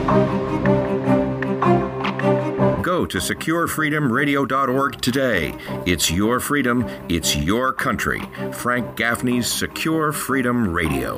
Go to SecureFreedomRadio.org today. It's your freedom. It's your country. Frank Gaffney's Secure Freedom Radio.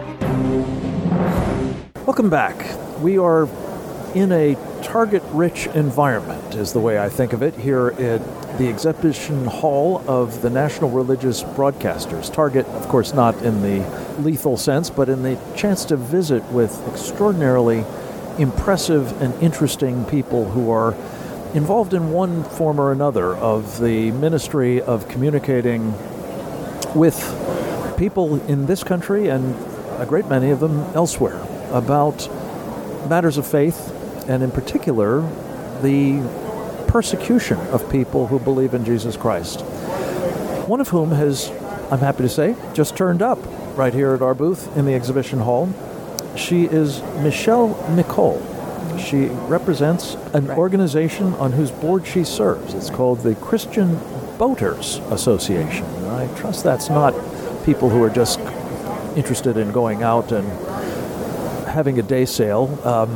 Welcome back. We are in a target-rich environment, is the way I think of it, here at the exhibition hall of the National Religious Broadcasters. Target, of course, not in the lethal sense, but in the chance to visit with extraordinarily impressive and interesting people who are involved in one form or another of the ministry of communicating with people in this country and a great many of them elsewhere about matters of faith, and in particular, the persecution of people who believe in Jesus Christ. One of whom has, I'm happy to say, just turned up right here at our booth in the exhibition hall. She is Michelle Nicole. She represents an organization on whose board she serves. It's called the Christian Boaters Association. And I trust that's not people who are just interested in going out and having a day sail,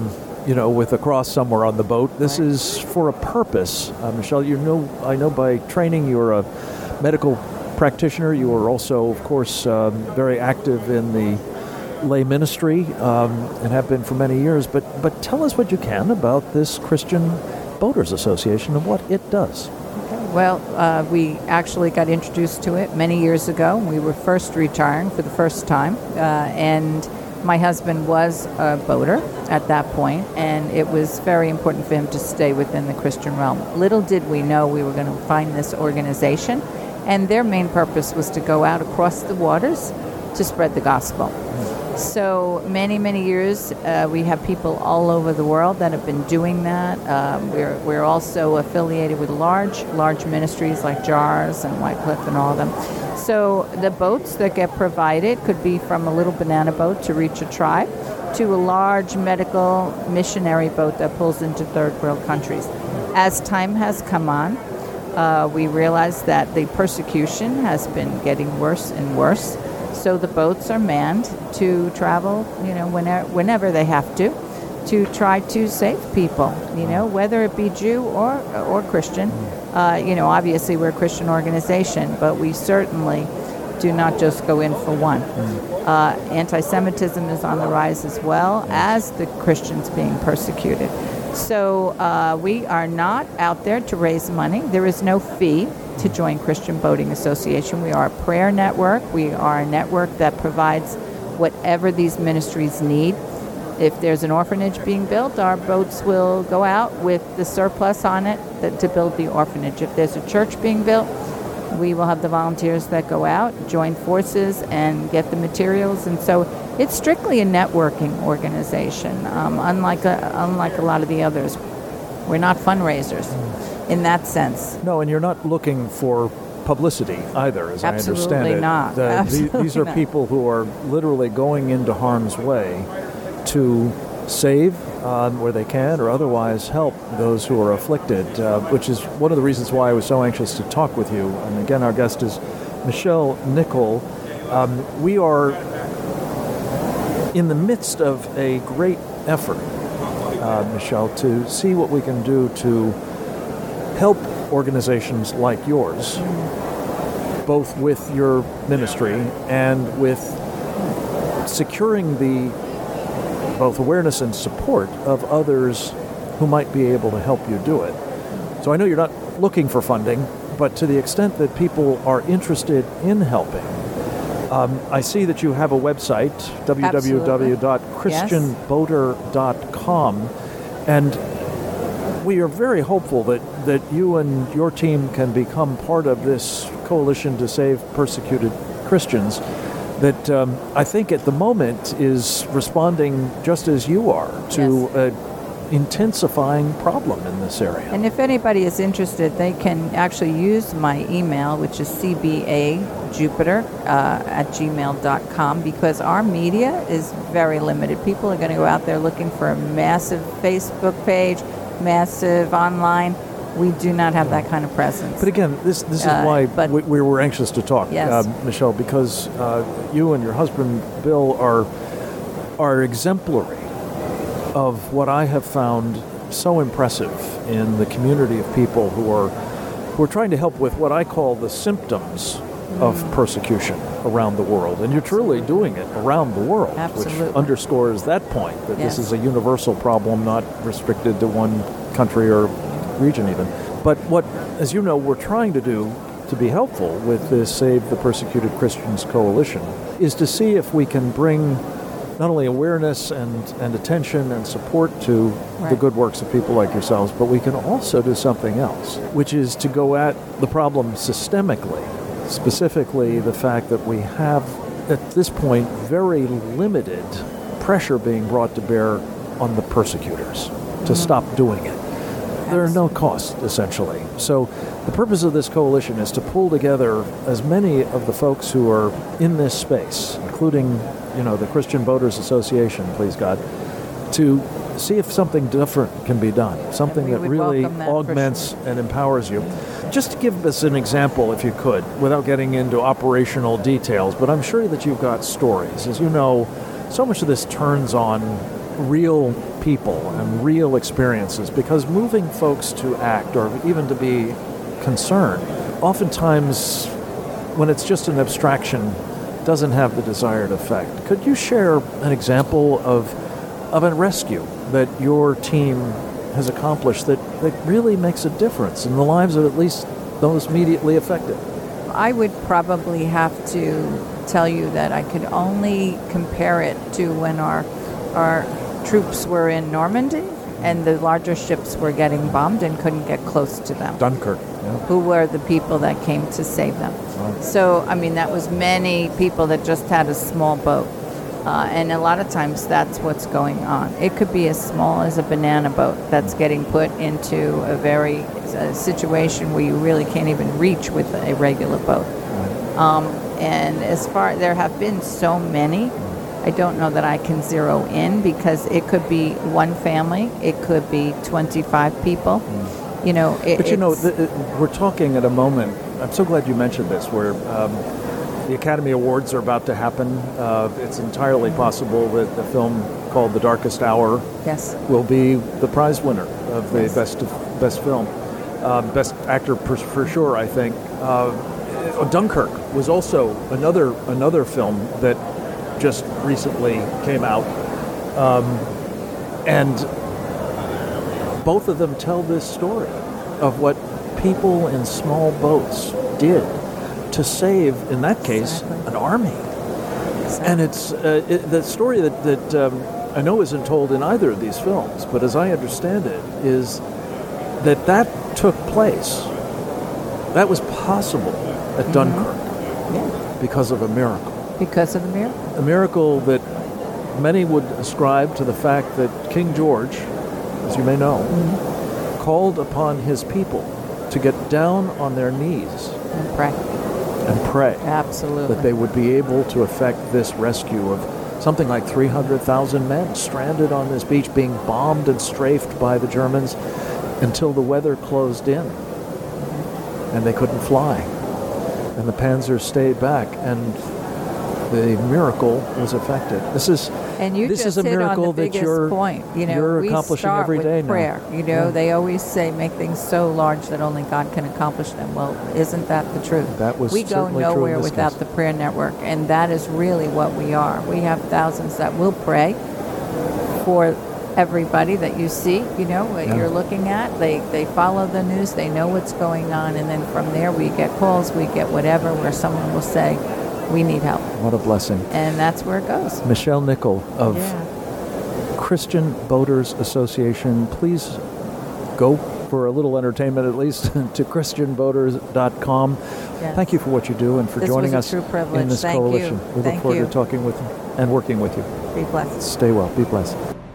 with a cross somewhere on the boat. This is for a purpose. Michelle, I know by training you're a medical practitioner. You are also, of course, very active in the lay ministry and have been for many years. But tell us what you can about this Christian Boaters Association and what it does. Well, we actually got introduced to it many years ago. We were first retiring for the first time, and my husband was a boater at that point, and it was very important for him to stay within the Christian realm. Little did we know we were going to find this organization, and their main purpose was to go out across the waters to spread the gospel. So many, many years, we have people all over the world that have been doing that. We're also affiliated with large ministries like JARS and Wycliffe and all of them. So the boats that get provided could be from a little banana boat to reach a tribe to a large medical missionary boat that pulls into third world countries. As time has come on, we realize that the persecution has been getting worse and worse. So the boats are manned to travel, whenever they have to try to save people, whether it be Jew or Christian. Obviously we're a Christian organization, but we certainly do not just go in for one. Anti-Semitism is on the rise as well as the Christians being persecuted. So we are not out there to raise money. There is no fee to join Christian Boating Association. We are a prayer network. We are a network that provides whatever these ministries need. If there's an orphanage being built, our boats will go out with the surplus on it to build the orphanage. If there's a church being built, we will have the volunteers that go out, join forces, and get the materials. And so it's strictly a networking organization, unlike a lot of the others. We're not fundraisers in that sense. No, and you're not looking for publicity either, as Absolutely I understand it. Not. Absolutely these are not. people who are literally going into harm's way to save where they can or otherwise help those who are afflicted, which is one of the reasons why I was so anxious to talk with you. And again, our guest is Michelle Nicole. We are in the midst of a great effort, Michelle, to see what we can do to help organizations like yours, both with your ministry and with securing the both awareness and support of others who might be able to help you do it. So I know you're not looking for funding, but to the extent that people are interested in helping, I see that you have a website, www.christianboater.com, and we are very hopeful that you and your team can become part of this coalition to save persecuted Christians that I think at the moment is responding just as you are to an intensifying problem in this area. And if anybody is interested, they can actually use my email, which is cbajupiter@gmail.com, because our media is very limited. People are going to go out there looking for a massive Facebook page, massive online. We do not have that kind of presence. But again, this is why we were anxious to talk, Yes. Michelle, because you and your husband, Bill, are exemplary of what I have found so impressive in the community of people who are trying to help with what I call the symptoms of persecution around the world. And you're truly doing it around the world, Absolutely. which underscores that point, that Yes. this is a universal problem, not restricted to one country or region even. But what, as you know, we're trying to do to be helpful with this Save the Persecuted Christians Coalition is to see if we can bring not only awareness and attention and support to the Right. good works of people like yourselves, but we can also do something else, which is to go at the problem systemically, specifically the fact that we have, at this point, very limited pressure being brought to bear on the persecutors to stop doing it. There are no costs, essentially. So the purpose of this coalition is to pull together as many of the folks who are in this space, including, the Christian Voters Association, please God, to see if something different can be done, something we that would really welcome that for augments and empowers you. Just to give us an example, if you could, without getting into operational details, but I'm sure that you've got stories. As you know, so much of this turns on real people and real experiences, because moving folks to act or even to be concerned, oftentimes when it's just an abstraction, doesn't have the desired effect. Could you share an example of a rescue that your team has accomplished that really makes a difference in the lives of at least those immediately affected? I would probably have to tell you that I could only compare it to when our troops were in Normandy and the larger ships were getting bombed and couldn't get close to them. Dunkirk. Yeah. Who were the people that came to save them. Right. So, that was many people that just had a small boat. And a lot of times that's what's going on. It could be as small as a banana boat that's getting put into a situation where you really can't even reach with a regular boat. And there have been so many, I don't know that I can zero in, because it could be one family, it could be 25 people. We're talking at a moment, I'm so glad you mentioned this, where the Academy Awards are about to happen. It's entirely possible that the film called The Darkest Hour will be the prize winner of the best film. Best actor for sure, I think. Dunkirk was also another film that just recently came out. And both of them tell this story of what people in small boats did to save, in that case, an army. And it's the story that I know isn't told in either of these films, but as I understand it, is that took place. That was possible at Dunkirk because of a miracle. Because of the miracle? A miracle that many would ascribe to the fact that King George, as you may know, called upon his people to get down on their knees and pray. Absolutely. That they would be able to effect this rescue of something like 300,000 men stranded on this beach, being bombed and strafed by the Germans until the weather closed in and they couldn't fly. And the Panzers stayed back, and the miracle was effected. This is a miracle that you're accomplishing every day now. Prayer. They always say, make things so large that only God can accomplish them. Well, isn't that the truth? That was we go nowhere without case. the prayer network, and that is really what we are. We have thousands that will pray for everybody that you see, what you're looking at. They follow the news, they know what's going on, and then from there we get calls, we get whatever, where someone will say, we need help. What a blessing. And that's where it goes. Michelle Nickel of Christian Voters Association, please go for a little entertainment at least to christianvoters.com. Yes. Thank you for what you do and for joining us true privilege. in this Thank coalition. You. We look forward to talking with you and working with you. Be blessed. Stay well. Be blessed.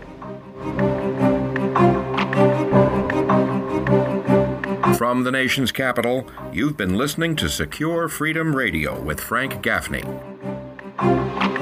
From the nation's capital, you've been listening to Secure Freedom Radio with Frank Gaffney.